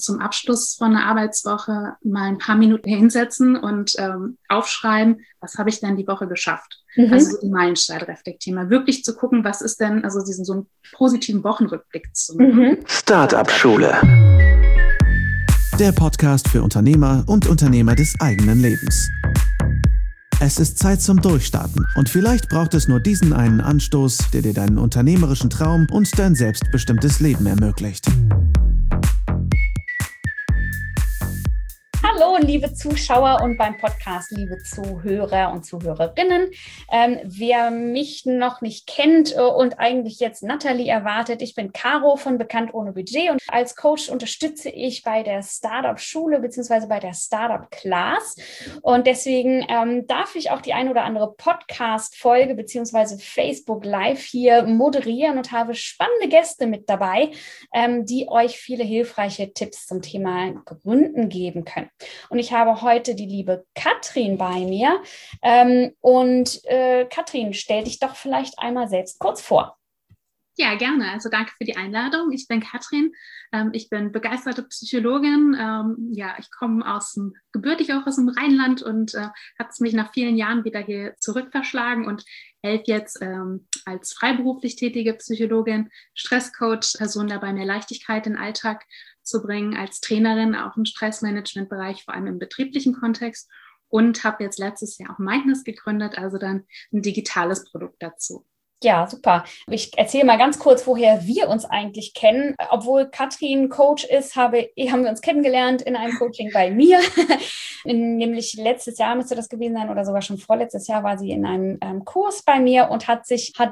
zum Abschluss von einer Arbeitswoche mal ein paar Minuten hinsetzen und aufschreiben, was habe ich denn die Woche geschafft? Also so die Meilensteine reflektieren, mal wirklich zu gucken, was ist denn, also diesen so einen positiven Wochenrückblick zu machen. Startup-Schule. Der Podcast für Unternehmer und Unternehmer des eigenen Lebens. Es ist Zeit zum Durchstarten und vielleicht braucht es nur diesen einen Anstoß, der dir deinen unternehmerischen Traum und dein selbstbestimmtes Leben ermöglicht. Hallo, liebe Zuschauer und beim Podcast, liebe Zuhörer und Zuhörerinnen. Wer mich noch nicht kennt und eigentlich jetzt Nathalie erwartet, ich bin Caro von Bekannt ohne Budget und als Coach unterstütze ich bei der Startup-Schule bzw. bei der Startup-Class und deswegen darf ich auch die ein oder andere Podcast-Folge bzw. Facebook Live hier moderieren und habe spannende Gäste mit dabei, die euch viele hilfreiche Tipps zum Thema Gründen geben können. Und ich habe heute die liebe Katrin bei mir. Katrin, stell dich doch vielleicht einmal selbst kurz vor. Ja, gerne. Also danke für die Einladung. Ich bin Katrin. Ich bin begeisterte Psychologin. Ich komme gebürtig auch aus dem Rheinland und hat es mich nach vielen Jahren wieder hier zurückverschlagen und helfe jetzt als freiberuflich tätige Psychologin, Stresscoach, Personen dabei mehr Leichtigkeit in den Alltag zu bringen, als Trainerin auch im Stressmanagement-Bereich, vor allem im betrieblichen Kontext und habe jetzt letztes Jahr auch Mindness gegründet, also dann ein digitales Produkt dazu. Ja, super. Ich erzähle mal ganz kurz, woher wir uns eigentlich kennen. Obwohl Katrin Coach ist, haben wir uns kennengelernt in einem Coaching bei mir. Nämlich letztes Jahr müsste das gewesen sein oder sogar schon vorletztes Jahr war sie in einem Kurs bei mir und hat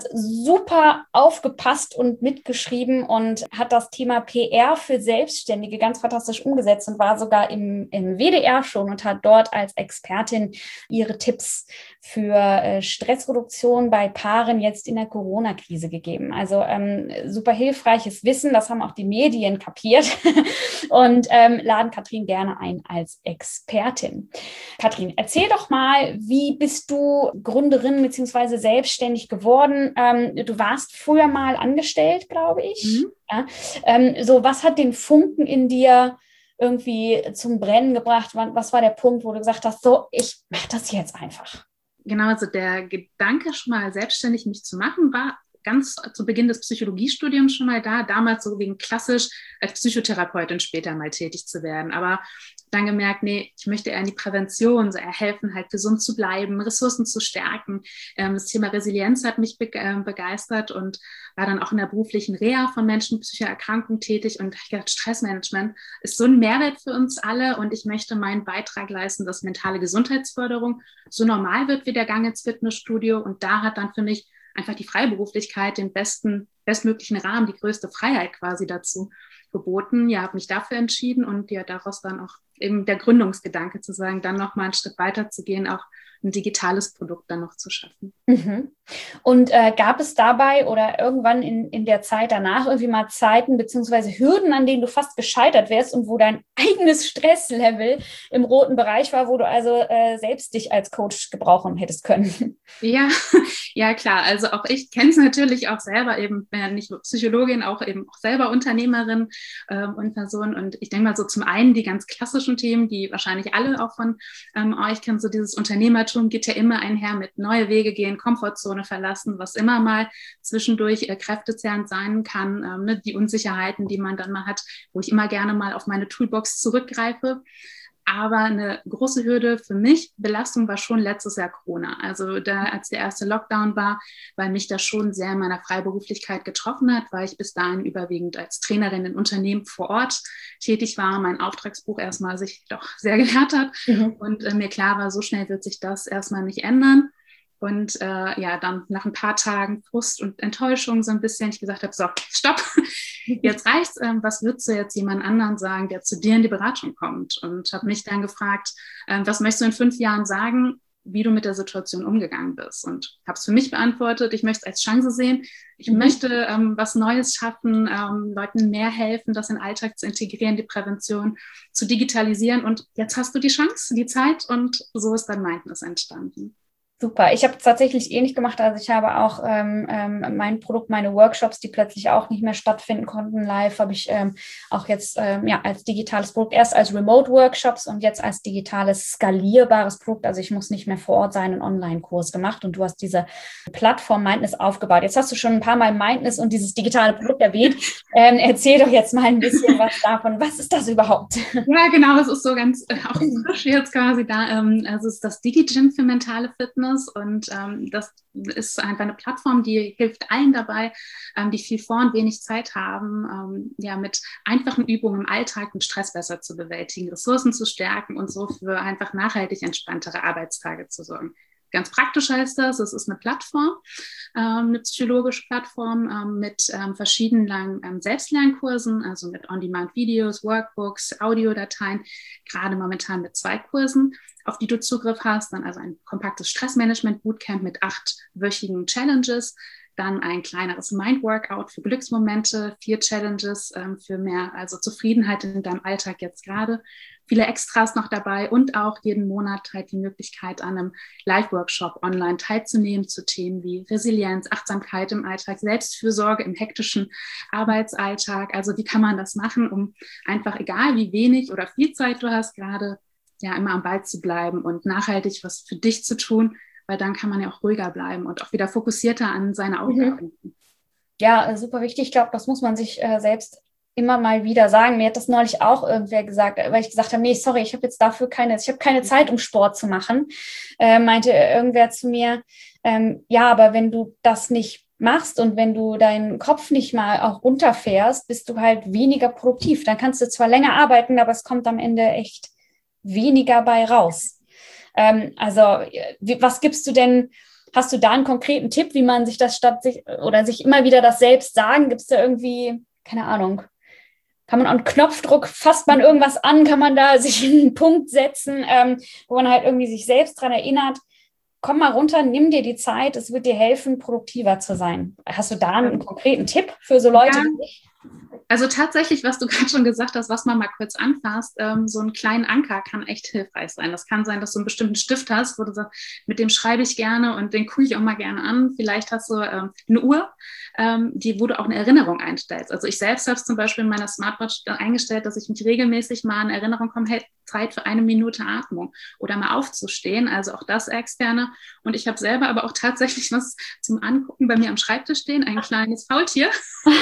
super aufgepasst und mitgeschrieben und hat das Thema PR für Selbstständige ganz fantastisch umgesetzt und war sogar im WDR schon und hat dort als Expertin ihre Tipps für Stressreduktion bei Paaren jetzt in der Corona-Krise gegeben. Also super hilfreiches Wissen, das haben auch die Medien kapiert und laden Katrin gerne ein als Expertin. Katrin, erzähl doch mal, wie bist du Gründerin bzw. selbstständig geworden? Du warst früher mal angestellt, glaube ich. Ja? Was hat den Funken in dir irgendwie zum Brennen gebracht? Was war der Punkt, wo du gesagt hast, so, ich mache das jetzt einfach? Genau, also der Gedanke, schon mal selbstständig mich zu machen, war ganz zu Beginn des Psychologiestudiums schon mal da, damals so wegen klassisch als Psychotherapeutin später mal tätig zu werden. Aber dann gemerkt, nee, ich möchte eher in die Prävention, so eher helfen, halt gesund zu bleiben, Ressourcen zu stärken. Das Thema Resilienz hat mich begeistert und war dann auch in der beruflichen Reha von Menschen mit psychischer Erkrankung tätig und ich dachte, Stressmanagement ist so ein Mehrwert für uns alle und ich möchte meinen Beitrag leisten, dass mentale Gesundheitsförderung so normal wird wie der Gang ins Fitnessstudio und da hat dann für mich einfach die Freiberuflichkeit den bestmöglichen Rahmen, die größte Freiheit quasi dazu geboten. Ja, habe mich dafür entschieden und ja, daraus dann auch eben der Gründungsgedanke zu sagen, dann nochmal einen Schritt weiter zu gehen, auch ein digitales Produkt dann noch zu schaffen. Mhm. Und gab es dabei oder irgendwann in der Zeit danach irgendwie mal Zeiten bzw. Hürden, an denen du fast gescheitert wärst und wo dein eigenes Stresslevel im roten Bereich war, wo du also selbst dich als Coach gebrauchen hättest können? Ja, klar. Also auch ich kenne es natürlich auch selber, eben nicht nur Psychologin, auch eben auch selber Unternehmerin und Person. Und ich denke mal so zum einen die ganz klassischen Themen, die wahrscheinlich alle auch von euch kennen, so dieses Unternehmertum geht ja immer einher mit neue Wege gehen, Komfortzone verlassen, was immer mal zwischendurch kräftezehrend sein kann, die Unsicherheiten, die man dann mal hat, wo ich immer gerne mal auf meine Toolbox zurückgreife. Aber eine große Hürde für mich, Belastung war schon letztes Jahr Corona. Also da, als der erste Lockdown war, weil mich das schon sehr in meiner Freiberuflichkeit getroffen hat, weil ich bis dahin überwiegend als Trainerin in Unternehmen vor Ort tätig war, mein Auftragsbuch erstmal sich doch sehr gehört hat und mir klar war, so schnell wird sich das erstmal nicht ändern. Und dann nach ein paar Tagen Frust und Enttäuschung so ein bisschen, ich gesagt habe, so, stopp, jetzt reicht's. Was würdest du jetzt jemand anderen sagen, der zu dir in die Beratung kommt? Und habe mich dann gefragt, was möchtest du in 5 Jahren sagen, wie du mit der Situation umgegangen bist? Und habe es für mich beantwortet, ich möchte es als Chance sehen. Ich möchte was Neues schaffen, Leuten mehr helfen, das in den Alltag zu integrieren, die Prävention zu digitalisieren. Und jetzt hast du die Chance, die Zeit und so ist dann Mindness entstanden. Super. Ich habe es tatsächlich ähnlich gemacht. Also ich habe auch mein Produkt, meine Workshops, die plötzlich auch nicht mehr stattfinden konnten live, habe ich auch jetzt als digitales Produkt, erst als Remote-Workshops und jetzt als digitales, skalierbares Produkt. Also ich muss nicht mehr vor Ort sein, einen Online-Kurs gemacht und du hast diese Plattform Mindness aufgebaut. Jetzt hast du schon ein paar Mal Mindness und dieses digitale Produkt erwähnt. Erzähl doch jetzt mal ein bisschen was davon. Was ist das überhaupt? Ja, genau. Es ist so ganz auch frisch jetzt quasi da. Also es ist das DigiGym für mentale Fitness. Und das ist einfach eine Plattform, die hilft allen dabei, die viel vor und wenig Zeit haben, mit einfachen Übungen im Alltag den Stress besser zu bewältigen, Ressourcen zu stärken und so für einfach nachhaltig entspanntere Arbeitstage zu sorgen. Ganz praktisch heißt das, es ist eine Plattform, eine psychologische Plattform mit verschiedenen langen Selbstlernkursen, also mit On-Demand-Videos, Workbooks, Audiodateien, gerade momentan mit 2 Kursen, auf die du Zugriff hast, dann also ein kompaktes Stressmanagement-Bootcamp mit 8-wöchigen Challenges, dann ein kleineres Mind-Workout für Glücksmomente, 4 Challenges für mehr Zufriedenheit in deinem Alltag jetzt gerade, viele Extras noch dabei und auch jeden Monat halt die Möglichkeit, an einem Live-Workshop online teilzunehmen zu Themen wie Resilienz, Achtsamkeit im Alltag, Selbstfürsorge im hektischen Arbeitsalltag. Also wie kann man das machen, um einfach, egal wie wenig oder viel Zeit du hast, gerade immer am Ball zu bleiben und nachhaltig was für dich zu tun, weil dann kann man ja auch ruhiger bleiben und auch wieder fokussierter an seine Aufgaben. Ja, super wichtig. Ich glaube, das muss man sich selbst immer mal wieder sagen. Mir hat das neulich auch irgendwer gesagt, weil ich gesagt habe, nee, sorry, ich habe jetzt dafür keine Zeit, um Sport zu machen. Meinte irgendwer zu mir, aber wenn du das nicht machst und wenn du deinen Kopf nicht mal auch runterfährst, bist du halt weniger produktiv. Dann kannst du zwar länger arbeiten, aber es kommt am Ende echt weniger bei raus. Was gibst du denn? Hast du da einen konkreten Tipp, wie man sich das sich immer wieder das selbst sagen? Gibt es da irgendwie, keine Ahnung, kann man an Knopfdruck, fasst man irgendwas an, kann man da sich einen Punkt setzen, wo man halt irgendwie sich selbst dran erinnert, komm mal runter, nimm dir die Zeit, es wird dir helfen, produktiver zu sein. Hast du da einen konkreten Tipp für so Leute wie ich? Also tatsächlich, was du gerade schon gesagt hast, was man mal kurz anfasst, so einen kleinen Anker kann echt hilfreich sein. Das kann sein, dass du einen bestimmten Stift hast, wo du sagst, mit dem schreibe ich gerne und den gucke ich auch mal gerne an. Vielleicht hast du eine Uhr, wo du auch eine Erinnerung einstellst. Also ich selbst habe es zum Beispiel in meiner Smartwatch eingestellt, dass ich mich regelmäßig mal in Erinnerung komme, hey, Zeit für 1 Minute Atmung oder mal aufzustehen. Also auch das Externe. Und ich habe selber aber auch tatsächlich was zum Angucken bei mir am Schreibtisch stehen, ein kleines Faultier.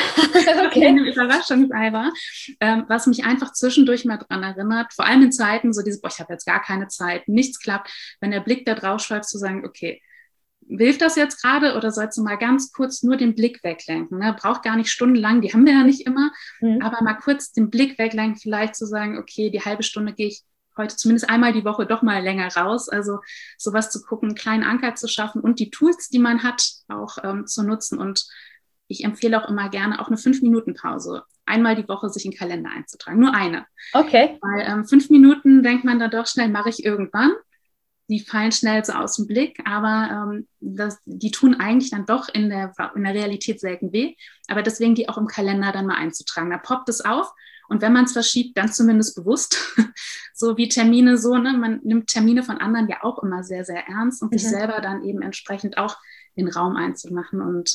Okay. Überraschungsei war, was mich einfach zwischendurch mal dran erinnert, vor allem in Zeiten, so dieses, ich habe jetzt gar keine Zeit, nichts klappt, wenn der Blick da drauf schweift, zu sagen, okay, hilft das jetzt gerade oder sollst du mal ganz kurz nur den Blick weglenken? Ne? Braucht gar nicht stundenlang, die haben wir ja nicht immer, aber mal kurz den Blick weglenken, vielleicht zu sagen, okay, die halbe Stunde gehe ich heute zumindest einmal die Woche doch mal länger raus, also sowas zu gucken, einen kleinen Anker zu schaffen und die Tools, die man hat, auch zu nutzen. Und ich empfehle auch immer gerne auch eine 5-Minuten-Pause. Einmal die Woche sich in den Kalender einzutragen. Nur eine. Okay. Weil 5 Minuten denkt man dann doch schnell, mache ich irgendwann. Die fallen schnell so aus dem Blick, aber die tun eigentlich dann doch in der Realität selten weh. Aber deswegen die auch im Kalender dann mal einzutragen. Da poppt es auf. Und wenn man es verschiebt, dann zumindest bewusst. So wie Termine man nimmt Termine von anderen ja auch immer sehr, sehr ernst und sich selber dann eben entsprechend auch den Raum einzumachen. Und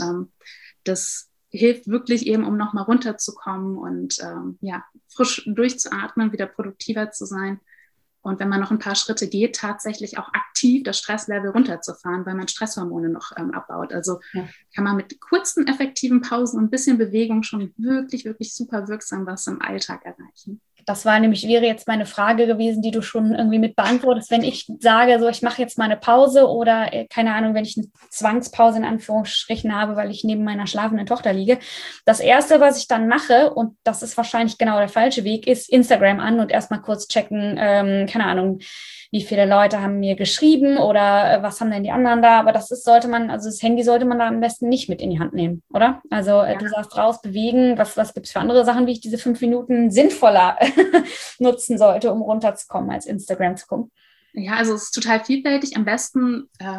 das hilft wirklich eben, um nochmal runterzukommen und frisch durchzuatmen, wieder produktiver zu sein. Und wenn man noch ein paar Schritte geht, tatsächlich auch aktiv das Stresslevel runterzufahren, weil man Stresshormone noch abbaut. Also kann man mit kurzen, effektiven Pausen und ein bisschen Bewegung schon wirklich, wirklich super wirksam was im Alltag erreichen. Das wäre jetzt meine Frage gewesen, die du schon irgendwie mit beantwortest. Wenn ich sage, so, ich mache jetzt mal eine Pause oder, keine Ahnung, wenn ich eine Zwangspause in Anführungsstrichen habe, weil ich neben meiner schlafenden Tochter liege. Das Erste, was ich dann mache, und das ist wahrscheinlich genau der falsche Weg, ist Instagram an und erstmal kurz checken, keine Ahnung, wie viele Leute haben mir geschrieben oder was haben denn die anderen da? Aber das Handy sollte man da am besten nicht mit in die Hand nehmen, oder? Also du sagst raus, bewegen. Was gibt es für andere Sachen, wie ich diese 5 Minuten sinnvoller nutzen sollte, um runterzukommen, als Instagram zu gucken? Ja, also es ist total vielfältig. Am besten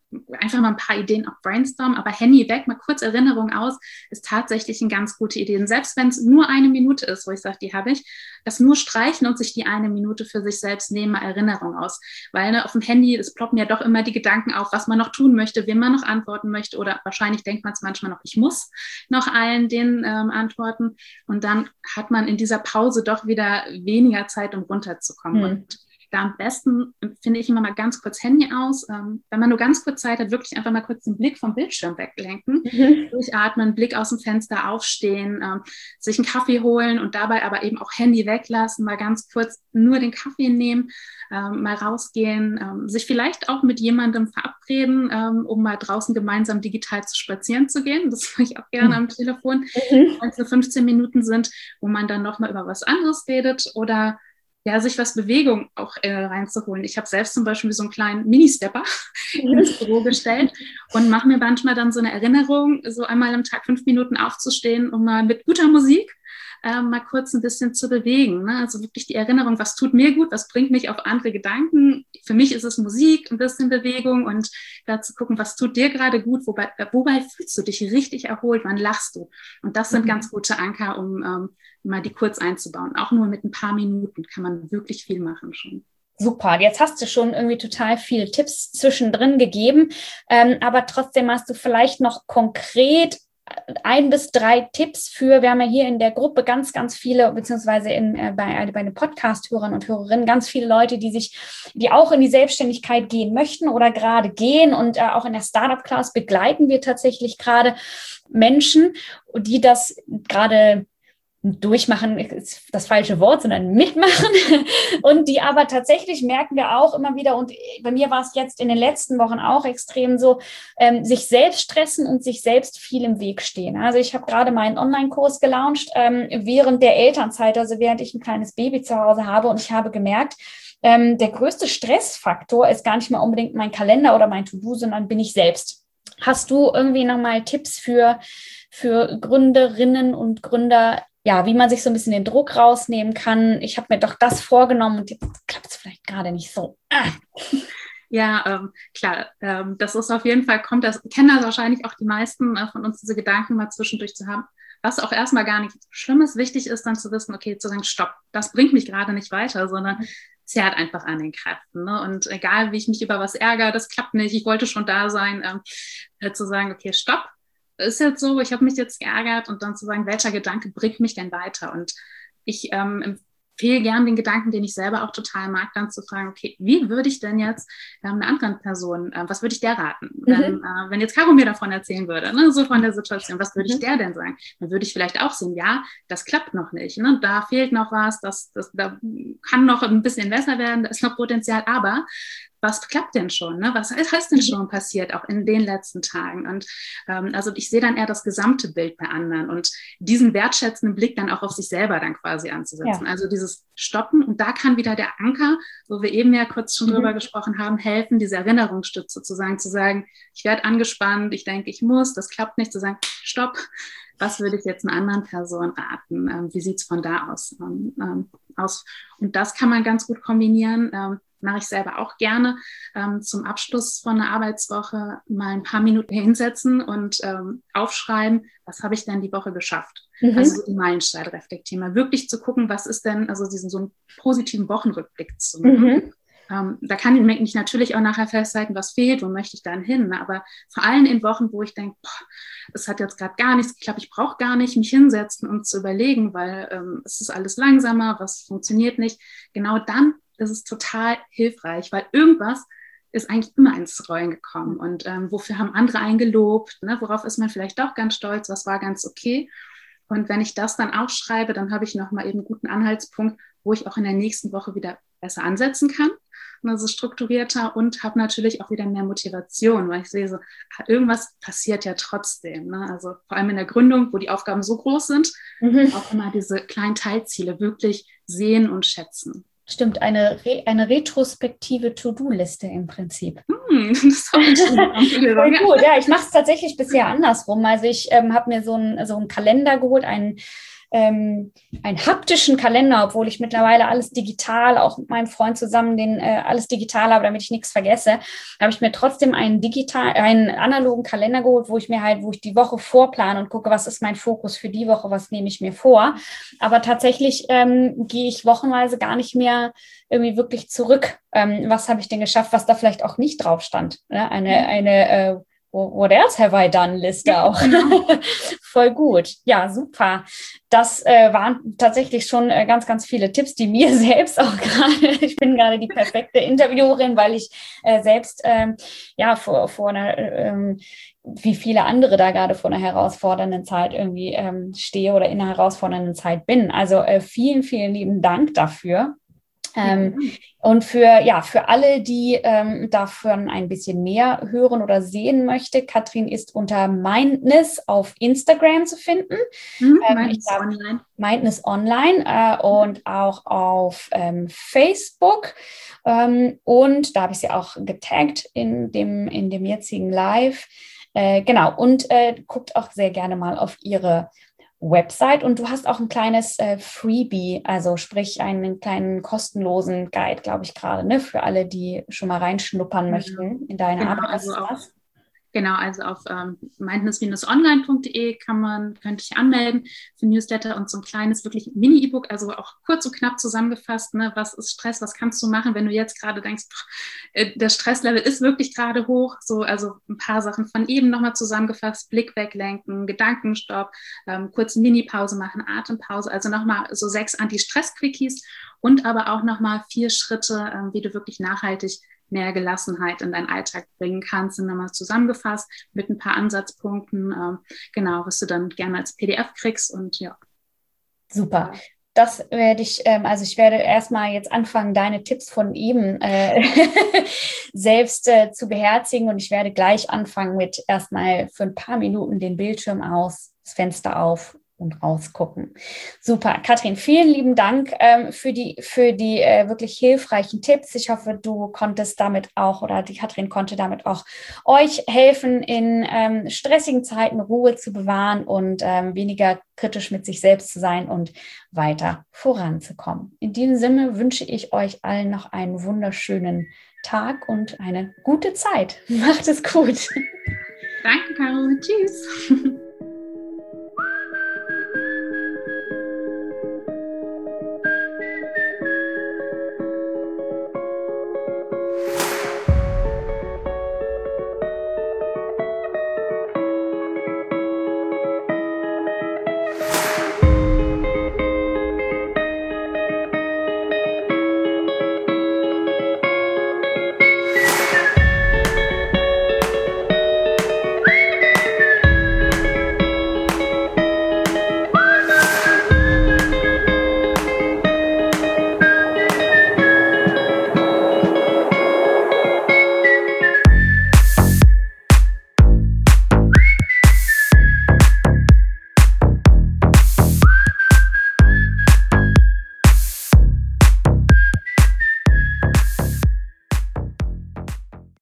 einfach mal ein paar Ideen auch brainstormen, aber Handy weg, mal kurz Erinnerung aus, ist tatsächlich eine ganz gute Idee. Und selbst wenn es nur 1 Minute ist, wo ich sage, die habe ich, das nur streichen und sich die 1 Minute für sich selbst nehmen, mal Erinnerung aus. Weil auf dem Handy, es ploppen ja doch immer die Gedanken auf, was man noch tun möchte, wem man noch antworten möchte, oder wahrscheinlich denkt man es manchmal noch, ich muss noch allen denen antworten. Und dann hat man in dieser Pause doch wieder weniger Zeit, um runterzukommen. Und da am besten finde ich immer mal ganz kurz Handy aus. Wenn man nur ganz kurz Zeit hat, wirklich einfach mal kurz den Blick vom Bildschirm weglenken, durchatmen, Blick aus dem Fenster aufstehen, sich einen Kaffee holen und dabei aber eben auch Handy weglassen, mal ganz kurz nur den Kaffee nehmen, mal rausgehen, sich vielleicht auch mit jemandem verabreden, um mal draußen gemeinsam digital spazieren zu gehen. Das mache ich auch gerne am Telefon, wenn es nur 15 Minuten sind, wo man dann nochmal über was anderes redet oder ja, sich was Bewegung auch reinzuholen. Ich habe selbst zum Beispiel so einen kleinen Mini-Stepper ins Büro gestellt und mache mir manchmal dann so eine Erinnerung, so einmal am Tag 5 Minuten aufzustehen, um mal mit guter Musik mal kurz ein bisschen zu bewegen. Ne? Also wirklich die Erinnerung, was tut mir gut, was bringt mich auf andere Gedanken. Für mich ist es Musik, ein bisschen Bewegung und da zu gucken, was tut dir gerade gut, wobei fühlst du dich richtig erholt, wann lachst du? Und das sind ganz gute Anker, um mal die kurz einzubauen. Auch nur mit ein paar Minuten kann man wirklich viel machen schon. Super, jetzt hast du schon irgendwie total viele Tipps zwischendrin gegeben, aber trotzdem hast du vielleicht noch konkret 1 bis 3 Tipps für, wir haben ja hier in der Gruppe ganz, ganz viele, beziehungsweise bei den Podcast-Hörern und Hörerinnen ganz viele Leute, die auch in die Selbstständigkeit gehen möchten oder gerade gehen und auch in der Startup-Class begleiten wir tatsächlich gerade Menschen, die das gerade durchmachen ist das falsche Wort, sondern mitmachen und die aber tatsächlich merken wir auch immer wieder und bei mir war es jetzt in den letzten Wochen auch extrem so, sich selbst stressen und sich selbst viel im Weg stehen. Also ich habe gerade meinen Online-Kurs gelauncht während der Elternzeit, also während ich ein kleines Baby zu Hause habe und ich habe gemerkt, der größte Stressfaktor ist gar nicht mal unbedingt mein Kalender oder mein To-Do, sondern bin ich selbst. Hast du irgendwie nochmal Tipps für Gründerinnen und Gründer, ja, wie man sich so ein bisschen den Druck rausnehmen kann? Ich habe mir doch das vorgenommen und jetzt klappt es vielleicht gerade nicht so. Ja, klar, das ist auf jeden Fall, kennen das wahrscheinlich auch die meisten von uns, diese Gedanken mal zwischendurch zu haben, was auch erstmal gar nicht schlimm ist. Wichtig ist dann zu wissen, okay, zu sagen, stopp, das bringt mich gerade nicht weiter, sondern zerrt einfach an den Kräften. Ne? Und egal, wie ich mich über was ärgere, das klappt nicht, ich wollte schon da sein, zu sagen, okay, stopp, ist jetzt so, ich habe mich jetzt geärgert und dann zu sagen, welcher Gedanke bringt mich denn weiter? Und ich empfehle gern den Gedanken, den ich selber auch total mag, dann zu fragen, okay, wie würde ich denn jetzt einer anderen Person, was würde ich der raten? Wenn jetzt Caro mir davon erzählen würde, ne, so von der Situation, was würde ich der denn sagen? Dann würde ich vielleicht auch sehen, ja, das klappt noch nicht, ne? Da fehlt noch was, da kann noch ein bisschen besser werden, da ist noch Potenzial, aber was klappt denn schon? Ne? Was ist denn schon passiert, auch in den letzten Tagen? Und also ich sehe dann eher das gesamte Bild bei anderen und diesen wertschätzenden Blick dann auch auf sich selber dann quasi anzusetzen. Ja. Also dieses Stoppen und da kann wieder der Anker, wo wir eben ja kurz schon drüber gesprochen haben, helfen, diese Erinnerungsstütze zu sagen, ich werde angespannt, ich denke, ich muss, das klappt nicht, zu sagen, stopp, was würde ich jetzt einer anderen Person raten? Wie sieht es von da aus? Und das kann man ganz gut kombinieren. Mache ich selber auch gerne, zum Abschluss von einer Arbeitswoche mal ein paar Minuten hinsetzen und aufschreiben, was habe ich denn die Woche geschafft? Also die Meilensteine reflektieren, mal wirklich zu gucken, was ist denn, also so einen positiven Wochenrückblick zu machen. Da kann ich mich natürlich auch nachher festhalten, was fehlt, wo möchte ich dann hin, ne? Aber vor allem in Wochen, wo ich denke, es hat jetzt gerade gar nichts geklappt, ich brauche gar nicht mich hinsetzen und zu überlegen, weil es ist alles langsamer, was funktioniert nicht, genau dann ist es total hilfreich, weil irgendwas ist eigentlich immer ins Rollen gekommen und wofür haben andere einen gelobt, ne? Worauf ist man vielleicht doch ganz stolz, was war ganz okay. Und wenn ich das dann aufschreibe, dann habe ich nochmal eben einen guten Anhaltspunkt, wo ich auch in der nächsten Woche wieder besser ansetzen kann, also strukturierter und habe natürlich auch wieder mehr Motivation, weil ich sehe so, irgendwas passiert ja trotzdem. Ne? Also vor allem in der Gründung, wo die Aufgaben so groß sind, auch immer diese kleinen Teilziele wirklich sehen und schätzen. Stimmt, eine retrospektive To-Do-Liste im Prinzip. Das ist voll gut. Ja, ich mache es tatsächlich bisher andersrum. Also ich habe mir so einen Kalender geholt, einen einen haptischen Kalender, obwohl ich mittlerweile alles digital, auch mit meinem Freund zusammen alles digital habe, damit ich nichts vergesse, habe ich mir trotzdem einen analogen Kalender geholt, wo ich die Woche vorplane und gucke, was ist mein Fokus für die Woche, was nehme ich mir vor. Aber tatsächlich gehe ich wochenweise gar nicht mehr irgendwie wirklich zurück. Was habe ich denn geschafft, was da vielleicht auch nicht drauf stand? Ne? Eine What else have I done Liste auch. Voll gut. Ja, super. Das waren tatsächlich schon ganz, ganz viele Tipps, die mir selbst auch gerade, ich bin gerade die perfekte Interviewerin, weil ich selbst vor einer, wie viele andere da gerade vor einer herausfordernden Zeit irgendwie stehe oder in einer herausfordernden Zeit bin. Also vielen, vielen lieben Dank dafür. Und für alle, die davon ein bisschen mehr hören oder sehen möchte, Katrin ist unter Mindness auf Instagram zu finden. Mindness Online und auch auf Facebook. Und da habe ich sie auch getaggt in dem jetzigen Live. Genau, und guckt auch sehr gerne mal auf ihre Website, und du hast auch ein kleines Freebie, also sprich einen kleinen kostenlosen Guide, glaube ich gerade, ne, für alle, die schon mal reinschnuppern möchten in deine Arbeit. Also auf mindness-online.de könnte ich anmelden für Newsletter und so ein kleines, wirklich Mini-E-Book, also auch kurz und knapp zusammengefasst, ne, was ist Stress, was kannst du machen, wenn du jetzt gerade denkst, der Stresslevel ist wirklich gerade hoch, so, also ein paar Sachen von eben nochmal zusammengefasst, Blick weglenken, Gedankenstopp, kurz Mini-Pause machen, Atempause, also nochmal so 6 Anti-Stress-Quickies und aber auch nochmal 4 Schritte, wie du wirklich nachhaltig mehr Gelassenheit in deinen Alltag bringen kannst, sind nochmal zusammengefasst mit ein paar Ansatzpunkten, was du dann gerne als PDF kriegst und ja. Super. Das werde ich werde erstmal jetzt anfangen, deine Tipps von eben selbst zu beherzigen, und ich werde gleich anfangen mit erstmal für ein paar Minuten den Bildschirm aus, das Fenster auf und rausgucken. Super. Katrin, vielen lieben Dank für die wirklich hilfreichen Tipps. Ich hoffe, du konntest damit auch, oder die Katrin konnte damit auch euch helfen, in stressigen Zeiten Ruhe zu bewahren und weniger kritisch mit sich selbst zu sein und weiter voranzukommen. In diesem Sinne wünsche ich euch allen noch einen wunderschönen Tag und eine gute Zeit. Macht es gut. Danke, Caro. Tschüss.